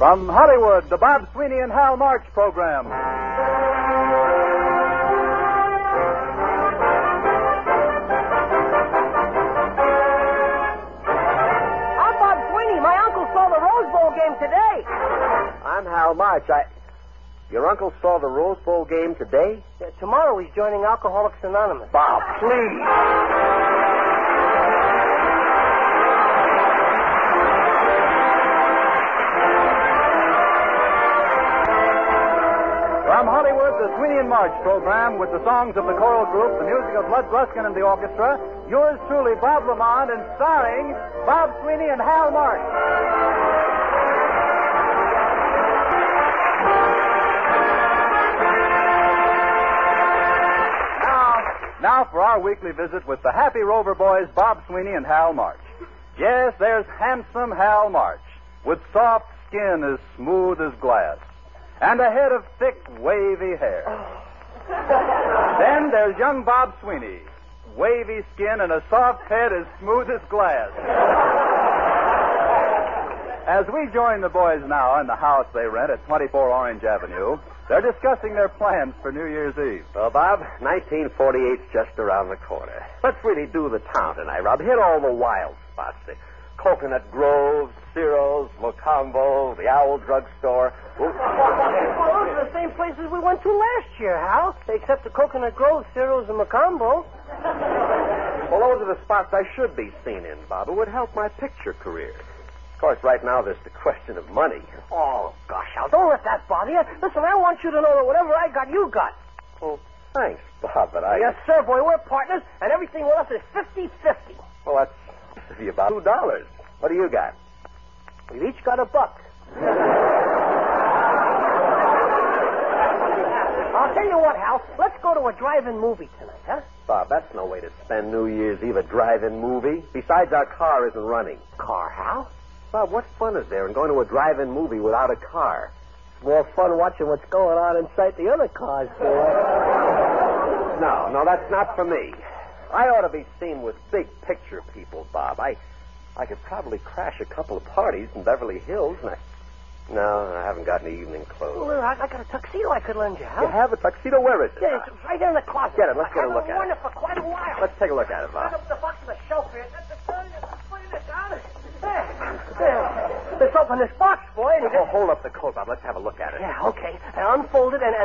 From Hollywood, the Bob Sweeney and Hal March program. I'm Bob Sweeney. My uncle saw the Rose Bowl game today. I'm Hal March. Your uncle saw the Rose Bowl game today? Yeah, tomorrow he's joining Alcoholics Anonymous. Bob, please. From Hollywood, the Sweeney and March program with the songs of the choral group, the music of Lud Gluskin and the orchestra, yours truly, Bob Lamont, and starring Bob Sweeney and Hal March. Now for our weekly visit with the Happy Rover Boys, Bob Sweeney and Hal March. Yes, there's handsome Hal March, with soft skin as smooth as glass, and a head of thick, wavy hair. Then there's young Bob Sweeney, wavy skin and a soft head as smooth as glass. As we join the boys now in the house they rent at 24 Orange Avenue, they're discussing their plans for New Year's Eve. Well, Bob, 1948's just around the corner. Let's really do the town tonight, Rob. Hit all the wild spots. The Coconut Grove, Ciro's, Locombo, the Owl Drug Store. Well, those are the same places we went to last year, Hal. Except the Coconut Grove, Ciro's, and Macombo. Well, those are the spots I should be seen in, Bob. It would help my picture career. Of course, right now there's the question of money. Oh, gosh, Hal, don't let that bother you. Listen, I want you to know that whatever I got, you got. Oh, thanks, Bob, but I... Yes, sir, boy, we're partners, and everything with us is 50-50. Well, that's about $2. What do you got? We've each got $1. I'll tell you what, Hal. Let's go to a drive-in movie tonight, huh? Bob, that's no way to spend New Year's Eve, a drive-in movie. Besides, our car isn't running. Car, Hal? Bob, what fun is there in going to a drive-in movie without a car? It's more fun watching what's going on inside the other cars, boy. No, that's not for me. I ought to be seen with big picture people, Bob. I could probably crash a couple of parties in Beverly Hills, and No, I haven't got any evening clothes. Well, I got a tuxedo I could lend you, Hal. You have a tuxedo? Where is it? Yeah, it's right there in the closet. Get it. Let's get a look at it. I've worn it for quite a while. Let's take a look at it, Bob. Right up the box of the shelf here. There. Let's open this box, boy. And hold up the coat, Bob. Let's have a look at it. Yeah, okay. I unfold it and...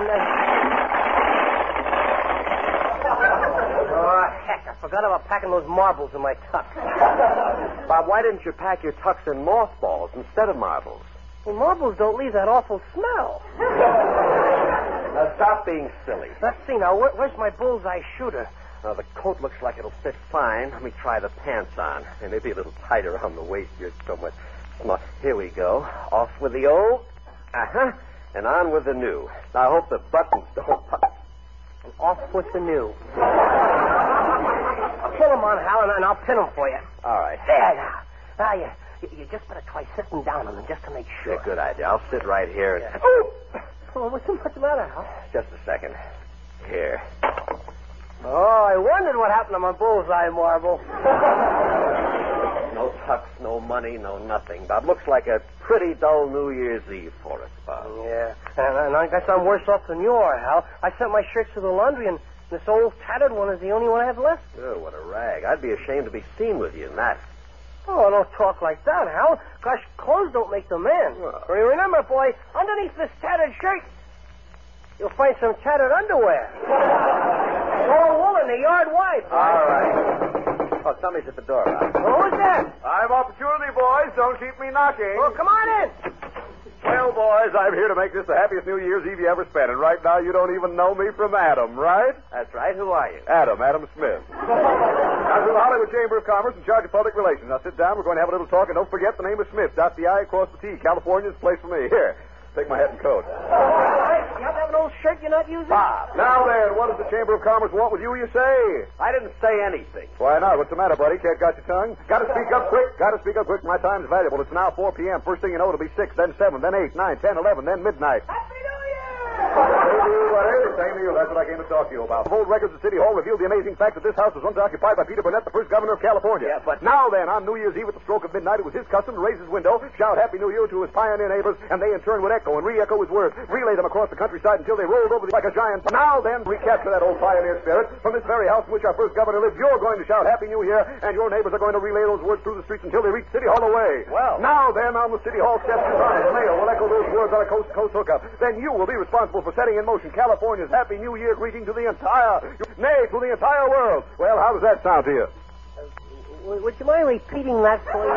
Oh, heck, I forgot about packing those marbles in my tux. Bob, why didn't you pack your tux in mothballs instead of marbles? Well, marbles don't leave that awful smell. Now, stop being silly. Let's see now. Where's my bullseye shooter? Now, the coat looks like it'll fit fine. Let me try the pants on. They may be a little tighter around the waist. You're so much smart. Here we go. Off with the old. Uh-huh. And on with the new. Now, I hope the buttons don't pop. And off with the new. I'll pull them on, Hal, and I'll pin them for you. All right. There now. Now, you just better try sitting down on them just to make sure. Yeah, good idea. I'll sit right here. Yeah. Oh, what's the matter, Hal? Just a second. Here. Oh, I wondered what happened to my bullseye marble. No tux, no money, no nothing, Bob. Looks like a pretty dull New Year's Eve for us, Bob. Yeah, and I guess I'm worse off than you are, Hal. I sent my shirts to the laundry, and this old tattered one is the only one I have left. Oh, what a rag. I'd be ashamed to be seen with you in that. Oh, don't talk like that, Hal. Gosh, clothes don't make the man. Well. Remember, boy, underneath this tattered shirt, you'll find some tattered underwear. All wool in the yard wide. All right. Oh, somebody's at the door, Bob. Who's that? I have opportunity, boys. Don't keep me knocking. Well, come on in. Well, boys, I'm here to make this the happiest New Year's Eve you ever spent. And right now, you don't even know me from Adam, right? That's right. Who are you? Adam Smith. I'm from the Hollywood Chamber of Commerce in charge of public relations. Now, sit down. We're going to have a little talk. And don't forget the name of Smith. Dot the I, cross the T. California's the place for me. Here, take my hat and coat. You have to have an old shirt you're not using? Bob. Now then, what does the Chamber of Commerce want with you say? I didn't say anything. Why not? What's the matter, buddy? Can't got your tongue? Gotta speak up quick. Gotta speak up quick. My time's valuable. It's now 4 p.m. First thing you know, it'll be 6, then 7, then 8, 9, 10, 11, then midnight. Happy New Year! Whatever Same to you. That's what I came to talk to you about. Old records at City Hall revealed the amazing fact that this house was once occupied by Peter Burnett, the first governor of California. Yeah, but... Now then, on New Year's Eve at the stroke of midnight, it was his custom to raise his window, shout Happy New Year to his pioneer neighbors, and they in turn would echo and re-echo his words, relay them across the countryside until they rolled over like a giant... Now then, recapture that old pioneer spirit. From this very house in which our first governor lived, you're going to shout Happy New Year, and your neighbors are going to relay those words through the streets until they reach City Hall away. Well... Now then, on the City Hall steps, your honest mail will echo those words on a coast-to-coast hookup. Then you will be responsible for setting in motion California's Happy New Year greeting to the entire, nay, to the entire world. Well, how does that sound to you? Would you mind repeating that, please?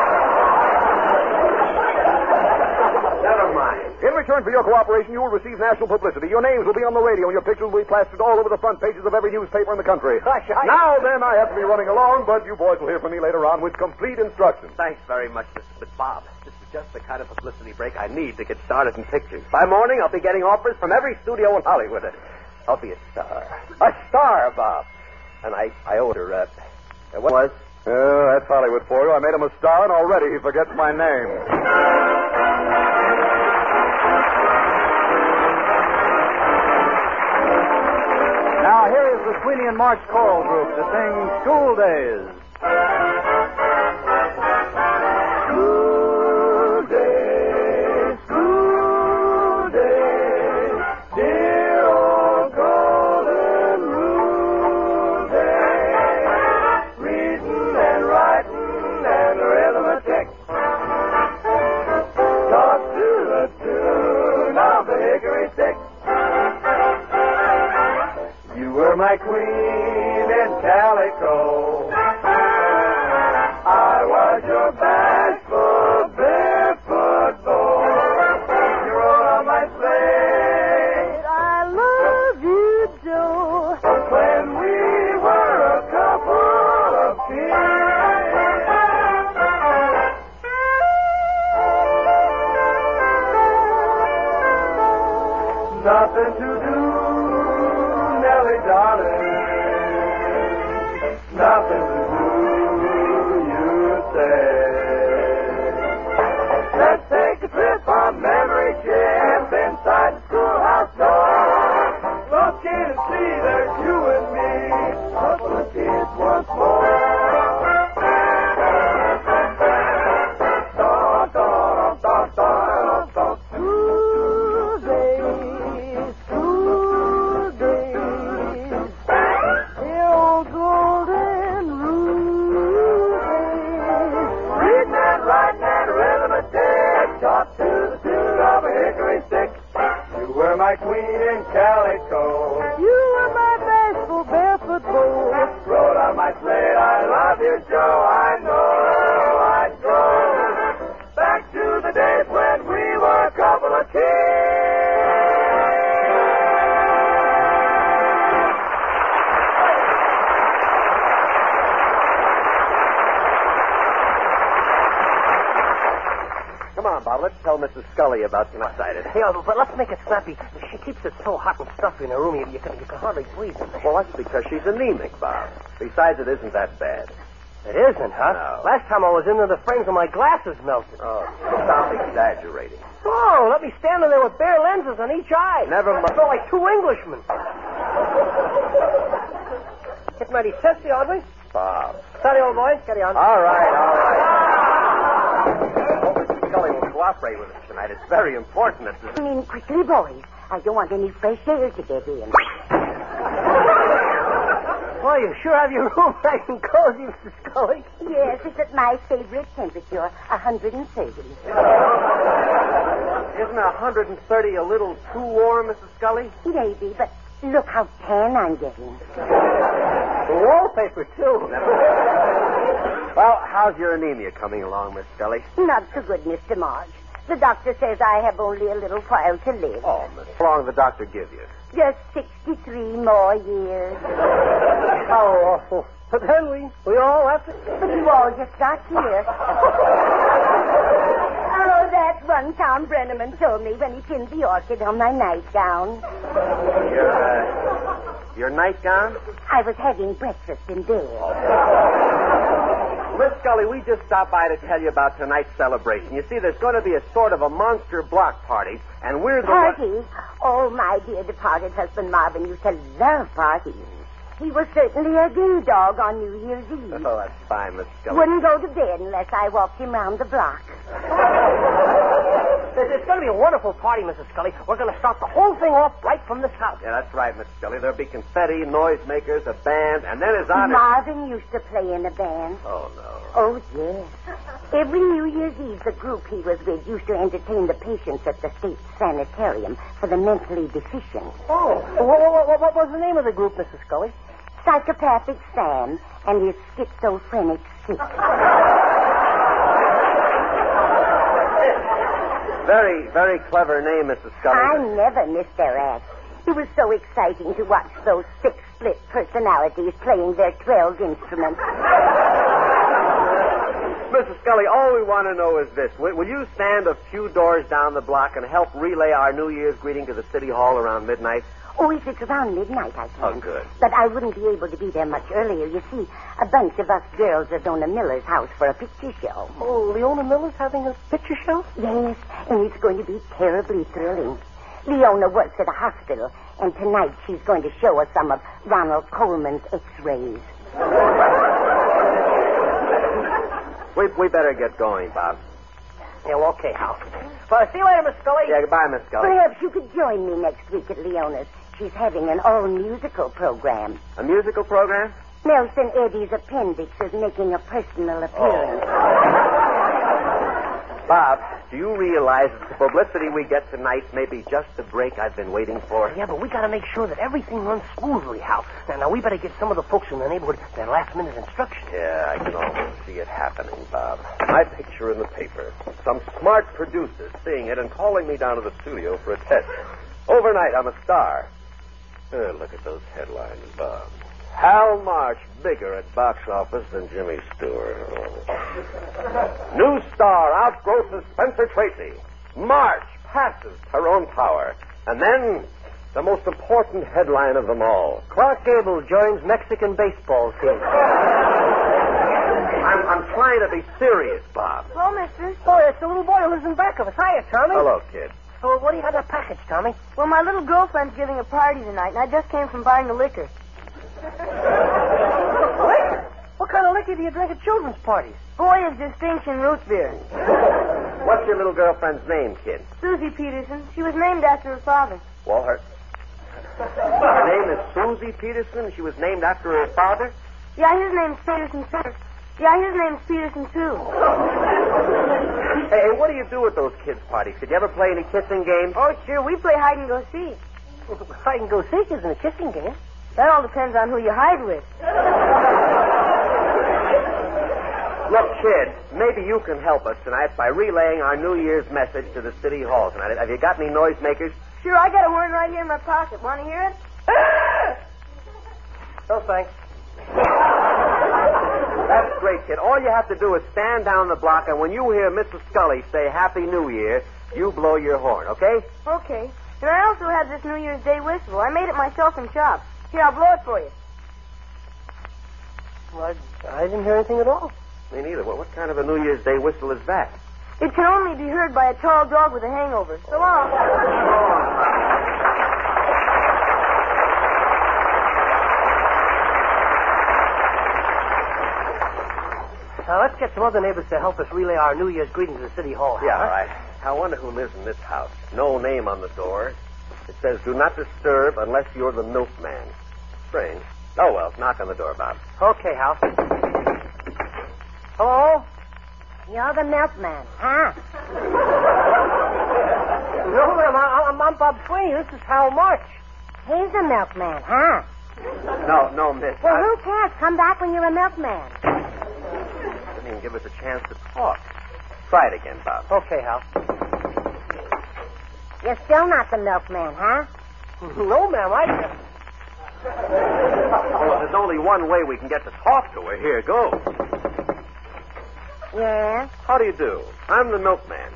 Never mind. In return for your cooperation, you will receive national publicity. Your names will be on the radio, and your pictures will be plastered all over the front pages of every newspaper in the country. Now then, I have to be running along, but you boys will hear from me later on with complete instructions. Thanks very much, Mr. Bob. This is just the kind of publicity break I need to get started in pictures. By morning, I'll be getting offers from every studio in Hollywood. I'll be a star. A star, Bob. And I owe her, what was? That's Hollywood for you. I made him a star, and already he forgets my name. Now, here is the Sweeney and March Choral Group to sing School Days. School days, school days, dear old golden rule days, reading and writing and arithmetic, taught to the tune of the hickory stick. You were my queen in calico. I was your bashful barefoot boy. You rode on my sleigh. I love you, Joe. When we were a couple of kids. Nothing to do, Nellie darling. Nothing to do, you say. Let's take a trip on memory trip inside the schoolhouse door. Look in and see there's you and me, couple of kids once more. School days, school days, the old golden rule days. Reading and writing and arithmetic, taught to the tune of a hickory stick. You were my queen in calico. You were my bashful barefoot boy. Rode on my sled, I love you, Joe. I know I'd go back to the days when we were a couple of kids. Come on, Bob. Let's tell Mrs. Scully about you excited. Yeah, but let's make it snappy. She keeps it so hot and stuffy in her room, you can hardly breathe in there. Well, that's because she's anemic, Bob. Besides, it isn't that bad. It isn't, huh? No. Last time I was in there, the frames of my glasses melted. Oh, stop exaggerating. Oh, let me stand in there with bare lenses on each eye. Never mind. I felt like two Englishmen. Getting ready. Testy, aren't we? Bob. Steady, old boy. Steady on. All right. Oh, Mrs. Scully will cooperate with us tonight. It's very important that Come in quickly, boys. I don't want any fresh air to get in. Well, you sure have your room nice and cozy, Mrs. Scully. Yes, it's at my favorite temperature, 130. Isn't 130 a little too warm, Mrs. Scully? Maybe, but look how tan I'm getting. The wallpaper, too. Well, how's your anemia coming along, Miss Scully? Not so good, Mr. Marge. The doctor says I have only a little while to live. Oh, Miss. How long did the doctor give you? Just 63 more years. How awful. But then we all have to... But you all just got here. Oh, that one Tom Brenneman told me when he pinned the orchid on my nightgown. Your nightgown? I was having breakfast in bed. Miss Scully, we just stopped by to tell you about tonight's celebration. You see, there's going to be a sort of a monster block party, and we're the Party? Oh, my dear departed husband Marvin used to love parties. He was certainly a gay dog on New Year's Eve. Oh, that's fine, Miss Scully. Wouldn't go to bed unless I walked him round the block. It's going to be a wonderful party, Mrs. Scully. We're going to start the whole thing off right from this house. Yeah, that's right, Miss Scully. There'll be confetti, noisemakers, a band, and then his honor... Marvin used to play in a band. Oh, no. Oh, yes. Every New Year's Eve, the group he was with used to entertain the patients at the state sanitarium for the mentally deficient. Oh. What was the name of the group, Mrs. Scully? Psychopathic Sam and his schizophrenic sick. Very, very clever name, Mrs. Scully. I never missed their act. It was so exciting to watch those 6 split personalities playing their 12 instruments. Mrs. Scully, all we want to know is this. Will you stand a few doors down the block and help relay our New Year's greeting to the City Hall around midnight? Oh, if it's around midnight, I can. Oh, good. But I wouldn't be able to be there much earlier. You see, a bunch of us girls are going to Miller's house for a picture show. Oh, Leona Miller's having a picture show? Yes, and it's going to be terribly thrilling. Leona works at a hospital, and tonight she's going to show us some of Ronald Coleman's X-rays. We better get going, Bob. Yeah, well, okay, Hal. Well, see you later, Miss Scully. Yeah, goodbye, Miss Scully. Perhaps you could join me next week at Leona's. She's having an all-musical program. A musical program? Nelson Eddy's appendix is making a personal appearance. Bob, do you realize that the publicity we get tonight may be just the break I've been waiting for? Yeah, but we got to make sure that everything runs smoothly, Hal. Now, we better get some of the folks in the neighborhood their last-minute instructions. Yeah, I can almost see it happening, Bob. My picture in the paper. Some smart producers seeing it and calling me down to the studio for a test. Overnight, I'm a star. Look at those headlines, Bob. Hal March bigger at box office than Jimmy Stewart. Oh. New star outgrosses Spencer Tracy. March passes Tyrone Power. And then, the most important headline of them all. Clark Gable joins Mexican baseball team. I'm trying to be serious, Bob. Hello, mister. Oh, it's the little boy who lives in back of us. Hiya, Tommy. Hello, kid. So, what do you have in that package, Tommy? Well, my little girlfriend's giving a party tonight, and I just came from buying the liquor. Liquor? What kind of liquor do you drink at children's parties? Boy's Distinction Root Beer. What's your little girlfriend's name, kid? Susie Peterson. She was named after her father. Well, her name is Susie Peterson. She was named after her father? Yeah, his name's Peterson, too. Yeah, his name's Peterson, too. Hey, what do you do at those kids' parties? Did you ever play any kissing games? Oh, sure. We play hide and go seek. Hide and go seek isn't a kissing game. That all depends on who you hide with. Look, kid, maybe you can help us tonight by relaying our New Year's message to the City Hall tonight. Have you got any noisemakers? Sure, I got a horn right here in my pocket. Want to hear it? No, thanks. That's great, kid. All you have to do is stand down the block, and when you hear Mrs. Scully say Happy New Year, you blow your horn, okay? Okay. And I also have this New Year's Day whistle. I made it myself in shop. Here, I'll blow it for you. Well, I didn't hear anything at all. Me neither. What kind of a New Year's Day whistle is that? It can only be heard by a tall dog with a hangover. So long. Now, let's get some other neighbors to help us relay our New Year's greeting to the City Hall. Yeah, huh? all right. I wonder who lives in this house. No name on the door. It says, do not disturb unless you're the milkman. Strange. Oh, well, knock on the door, Bob. Okay, Hal. Hello? You're the milkman, huh? No, ma'am. I'm Bob Sweeney. This is Hal March. He's a milkman, huh? No, miss. Well, who cares? Come back when you're a milkman. Didn't even give us a chance to talk. Try it again, Bob. Okay, Hal. You're still not the milkman, huh? No, ma'am. Well, there's only one way we can get to talk to her. Here, go. Yeah? How do you do? I'm the milkman.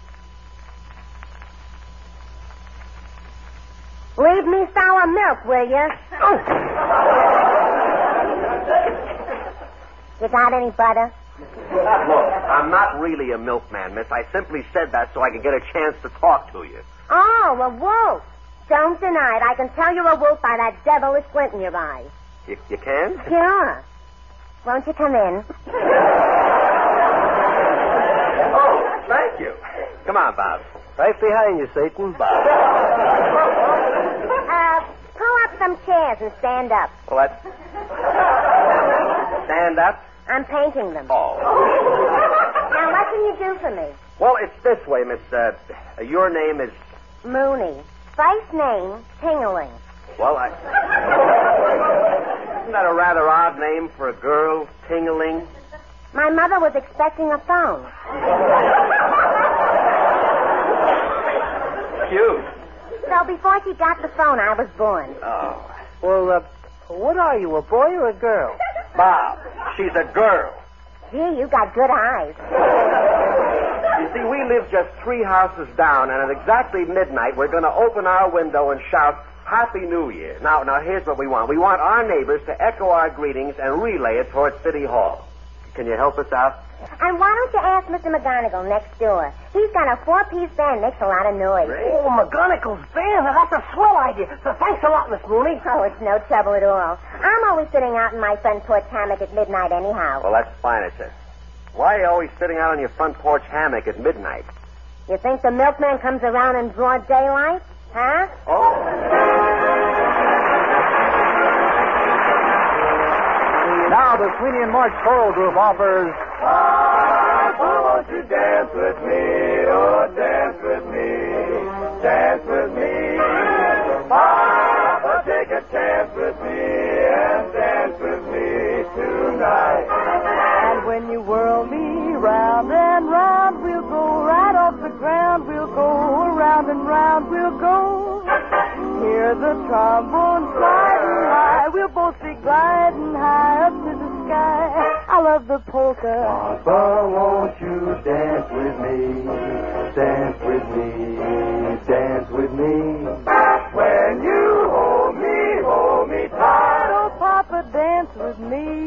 Leave me sour milk, will you? Oh. You got any butter? Look, I'm not really a milkman, miss. I simply said that so I could get a chance to talk to you. Oh, a wolf. Don't deny it. I can tell you're a wolf by that devilish glint in your eye. You can? Sure. Won't you come in? Oh, thank you. Come on, Bob. Right behind you, Satan. Pull up some chairs and stand up. Well, that's... Stand up? I'm painting them. Oh. Now, what can you do for me? Well, it's this way, miss. Your name is... Mooney. First name, Tingling. Well, Isn't that a rather odd name for a girl, Tingling? My mother was expecting a phone. Cute. So before she got the phone, I was born. Oh. Well, what are you, a boy or a girl? Bob, she's a girl. Gee, you got good eyes. You see, we live just 3 houses down, and at exactly midnight, we're going to open our window and shout, Happy New Year. Now, here's what we want. We want our neighbors to echo our greetings and relay it towards City Hall. Can you help us out? And why don't you ask Mr. McGonagall next door? He's got a 4-piece band, makes a lot of noise. Oh, McGonagall's band. That's a swell idea. So thanks a lot, Miss Mooney. Oh, it's no trouble at all. I'm always sitting out in my front porch hammock at midnight anyhow. Well, that's fine, I said. Why are you always sitting out on your front porch hammock at midnight? You think the milkman comes around in broad daylight? Huh? Oh. Now the Sweeney and March Choral Group offers... Papa, won't you dance with me? Oh, dance with me. Dance with me. Papa, take a chance with me and dance with me tonight. And when you whirl me round and round, we'll go right off the ground. We'll go around and round, we'll go. Hear the trombone sliding high. We'll both be gliding high up to the sky. I love the polka. Papa, won't you dance with me? Dance with me. Dance with me. When you hold me tight. Oh, Papa, dance with me.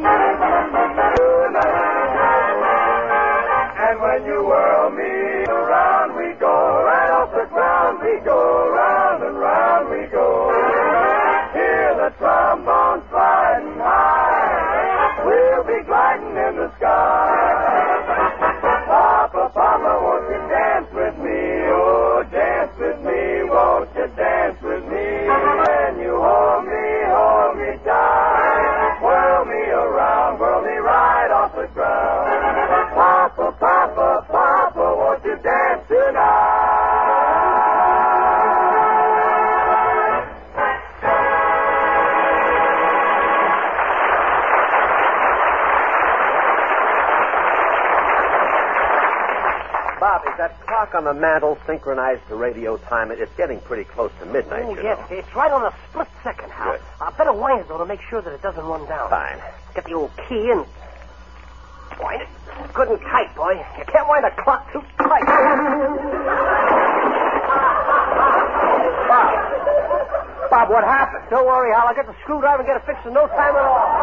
And when you whirl me around, we go right off the ground. We go round and round we go. Hear the trombone sliding high. We'll be gliding in the sky. Papa, Papa, won't you dance with me? Oh, dance with me. Won't you dance with me? When you hold me tight. Whirl me around, whirl me right off the ground. Papa, Papa, Papa, won't you dance tonight? Bob, is that clock on the mantel synchronized to radio time? It's getting pretty close to midnight, Oh, you yes. know. It's right on the split second, Hal. Good. I better wind it, though, to make sure that it doesn't run down. Fine. Get the old key and wind it. Good and tight, boy. You can't wind a clock too tight. Bob, what happened? Don't worry, Hal. I'll get the screwdriver and get it fixed in no time at all.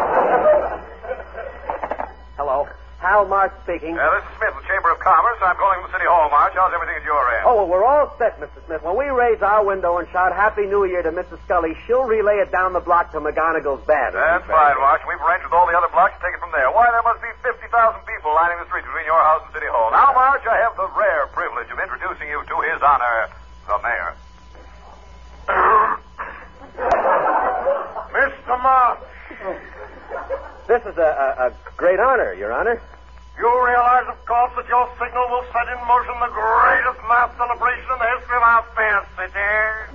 Hello. Hal March speaking. This is Smith, the Chamber of Commerce. I'm calling from City Hall, March. How's everything at your end? Oh, well, we're all set, Mr. Smith. When we raise our window and shout Happy New Year to Mrs. Scully, she'll relay it down the block to McGonagall's band. That's fine, March. We've arranged with all the other blocks to take it from there. Why, there must be 50,000 people lining the streets between your house and City Hall. Now, March, I have the rare privilege of introducing you to His Honor, the Mayor. Mr. March. This is a great honor, Your Honor. You realize, of course, that your signal will set in motion the greatest mass celebration in the history of our fair city.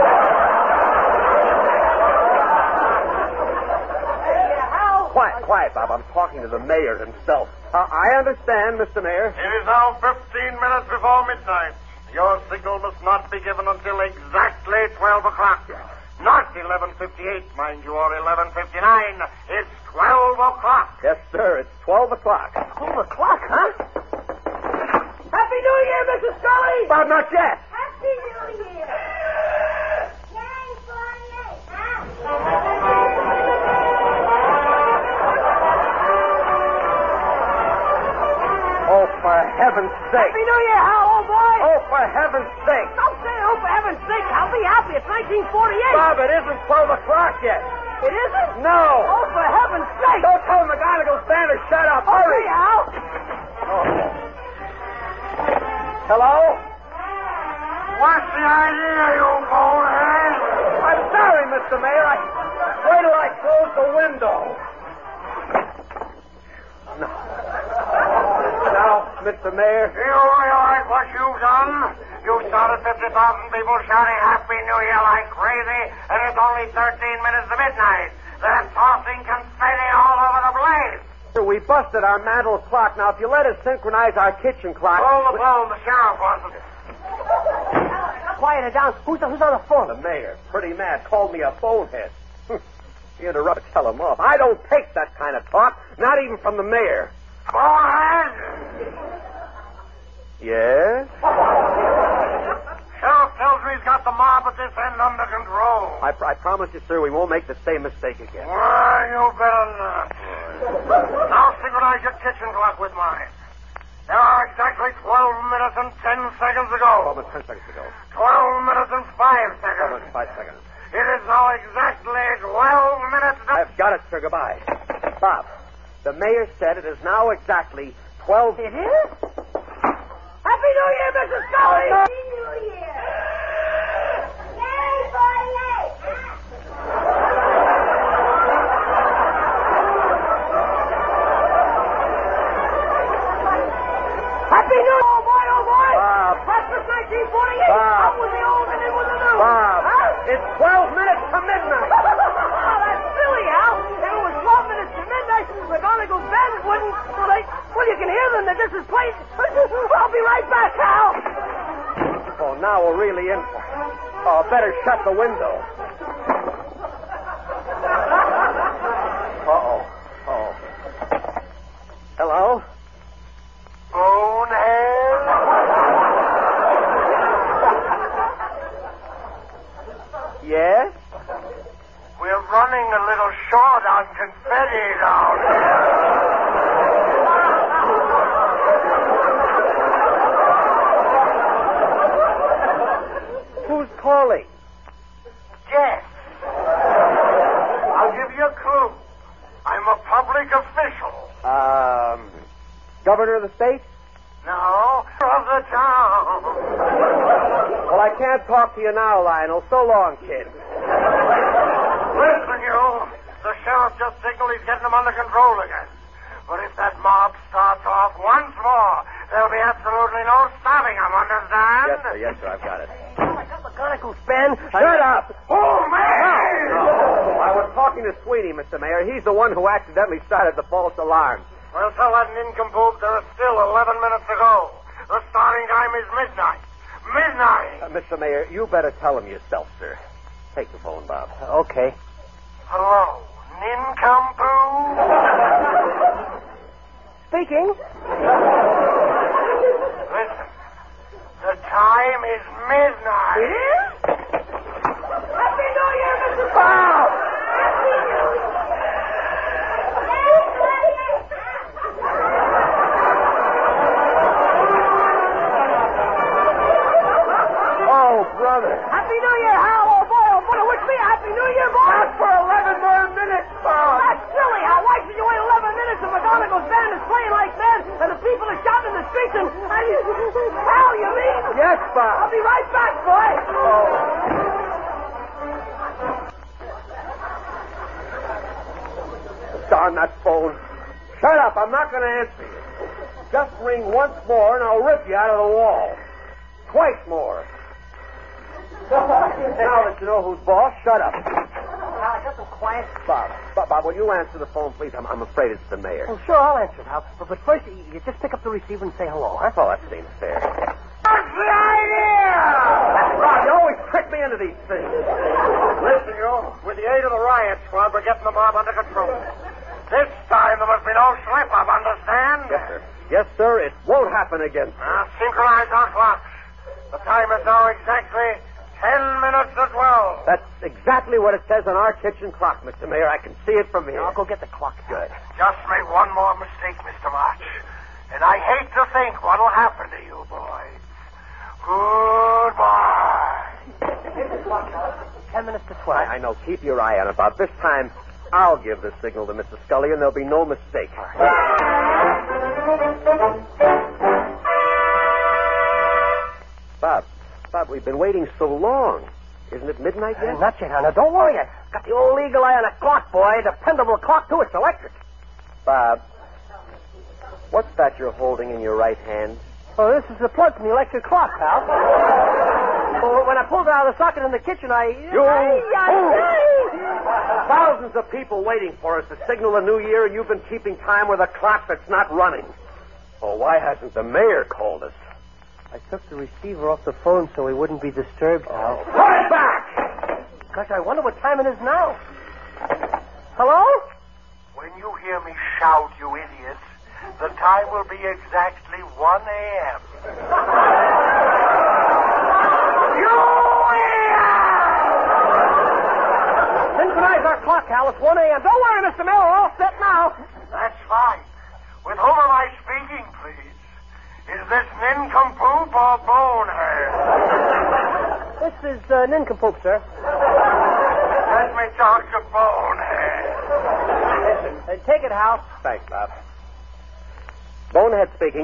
Quiet, Bob. I'm talking to the mayor himself. I understand, Mr. Mayor. It is now 15 minutes before midnight. Your signal must not be given until exactly 12 o'clock. Not 11:58, mind you, or 11:59. It's 12 o'clock. Yes, sir. It's 12 o'clock. 12 o'clock, huh? Happy New Year, Mrs. Scully! Bob, not yet. Happy New Year! Yay, 48, huh? sake. Happy New Year, Hal, old boy. Oh, for heaven's sake. Don't say oh, for heaven's sake. I'll be happy. It's 1948. Bob, it isn't 12 o'clock yet. It isn't? No. Oh, for heaven's sake. Don't tell McGonagall's band to shut up. Hurry. Okay, Hal. Hello? What's the idea, you bonehead? I'm sorry, Mr. Mayor. Wait till I close the window. No. Now, Mr. Mayor. You realize what you've done? You started 50,000 people shouting Happy New Year like crazy, and it's only 13 minutes to midnight. They're tossing confetti all over the place. We busted our mantle clock. Now, if you let us synchronize our kitchen clock... Hold the phone. The sheriff wants it. Quiet it down. Who's on the phone? The mayor, pretty mad, called me a bonehead. You interrupt, tell him off. I don't take that kind of talk, not even from the mayor. Bonehead! Yes? Sheriff tells me he's got the mob at this end under control. I promise you, sir, we won't make the same mistake again. Well, you better not. Now synchronize your kitchen clock with mine. There are exactly 12 minutes and 10 seconds ago. 12 minutes, 10 seconds ago. 12 minutes and 5 seconds. 12 minutes, 5 seconds. It is now exactly 12 minutes. I've got it, sir. Goodbye. Bob, the mayor said it is now exactly 12... It is? Happy New Year, Mrs. Scully! Happy New Year! Yay, 48! Happy New Year, oh boy! Bob. Christmas 1948! Bob. Up with the old and in with the new! Bob, Huh? it's 12 minutes to midnight. Oh, that's silly, Al. If it was 12 minutes to midnight, McGonagall's band wouldn't... Well, you can hear them. They're just as plain... I'll be right back, Al. Oh, now we're really in for it. Oh, better shut the window. Uh-oh. Oh. Hello? Bonehead? Yes? We're running a little short on confetti down here. Who's calling? Yes. I'll give you a clue. I'm a public official. Governor of the state? No, of the town. Well, I can't talk to you now, Lionel. So long, kid. Listen, you. The sheriff just signaled he's getting them under control again. But if that mob starts off once more, there'll be absolutely no stopping them, understand? Yes, sir. Yes, sir. I've got it. I got McGonagall's band. Shut up! Oh, man! No. I was talking to Sweeney, Mr. Mayor. He's the one who accidentally started the false alarm. Well, tell that nincompoop there are still 11 minutes to go. The starting time is midnight. Midnight! Mr. Mayor, you better tell him yourself, sir. Take the phone, Bob. Okay. Hello, nincompoop? Speaking. Listen, the time is midnight. It is? Happy New Year, Mrs. Bob! Happy New Year! Oh, brother. Happy New Year, Hal, oh boy, wish me a Happy New Year, boy! Not for 11 more minutes, Bob. That's silly, Hal. Why should you wait 11 minutes if McGonagall's band is playing like mad and the people are shouting in the streets and... Hal, you mean? Yes, Bob. I'll be right back, boy. Darn that phone. Shut up. I'm not going to answer you. Just ring once more and I'll rip you out of the wall. Twice more. Now that you know who's boss, shut up. Hal, I got some quiet. Bob, will you answer the phone, please? I'm afraid it's the mayor. Well, sure, I'll answer it, Hal. But first, you just pick up the receiver and say hello, huh? Oh, that seems fair. What's the idea? Bob, you always trick me into these things. Listen, you. With the aid of the riot squad, we're getting the mob under control. This time there must be no slip-up, understand? Yes, sir. Yes, sir. It won't happen again. Now, synchronize our clocks. The time is now exactly 10 minutes to 12. That's exactly what it says on our kitchen clock, Mr. Mayor. I can see it from here. I'll go get the clock. Good. Just make one more mistake, Mr. March. And I hate to think what'll happen to you boys. Goodbye. 10 minutes to 12. I know. Keep your eye on it, Bob. This time, I'll give the signal to Mr. Scully, and there'll be no mistake. Bob, we've been waiting so long. Isn't it midnight yet? Not yet, Now, don't worry. I got the old eagle eye on the clock, boy. Dependable clock, too. It's electric. Bob, what's that you're holding in your right hand? Oh, this is the plug from the electric clock, pal. Oh, when I pulled it out of the socket in the kitchen, Thousands of people waiting for us to signal the new year, and you've been keeping time with a clock that's not running. Oh, why hasn't the mayor called us? I took the receiver off the phone so he wouldn't be disturbed, pal. Put it back! Gosh, I wonder what time it is now. Hello? When you hear me shout, you idiots, the time will be exactly 1 a.m. Synchronize our clock, Hal. It's 1 a.m. Don't worry, Mr. Miller. We're all set now. That's fine. With whom am I speaking, please? Is this nincompoop or bonehead? This is nincompoop, sir. Let me talk to bonehead. Take it, Hal. Thanks, Bob. Bonehead speaking.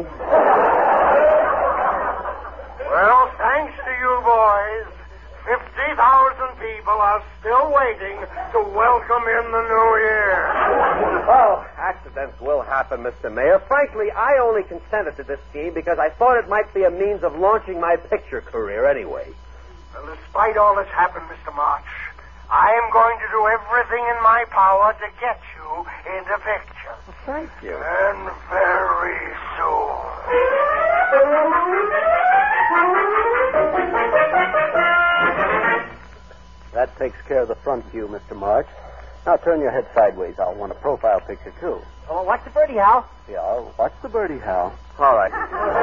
Well, thanks to you boys, 50,000 people are still waiting to welcome in the new year. Oh, accidents will happen, Mr. Mayor. Frankly, I only consented to this scheme because I thought it might be a means of launching my picture career anyway. Well, despite all that's happened, Mr. March, I am going to do everything in my power to get you into pictures. Thank you. And very soon. That takes care of the front view, Mr. March. Now turn your head sideways. I'll want a profile picture, too. Oh, watch the birdie, Hal. Yeah, I'll watch the birdie, Hal. All right.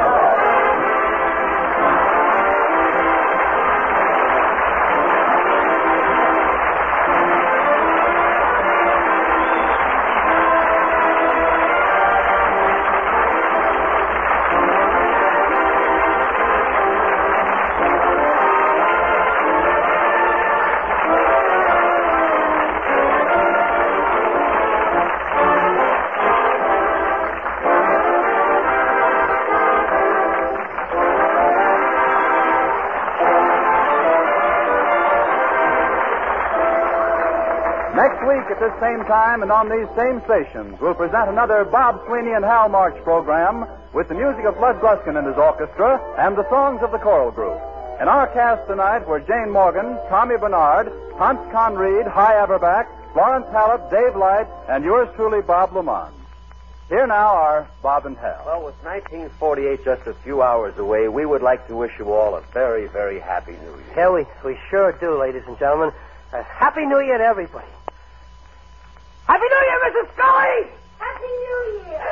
Next week at this same time and on these same stations, we'll present another Bob Sweeney and Hal March program with the music of Bud Gluskin and his orchestra and the songs of the choral group. In our cast tonight were Jane Morgan, Tommy Bernard, Hans Conried, Hy Averback, Florence Hallett, Dave Light, and yours truly, Bob Lamont. Here now are Bob and Hal. Well, with 1948 just a few hours away, we would like to wish you all a very, very happy New Year. Yeah, we sure do, ladies and gentlemen. Happy New Year to everybody. Happy New Year, Mrs. Scully! Happy New Year.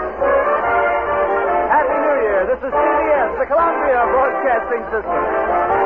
This is CBS, the Columbia Broadcasting System.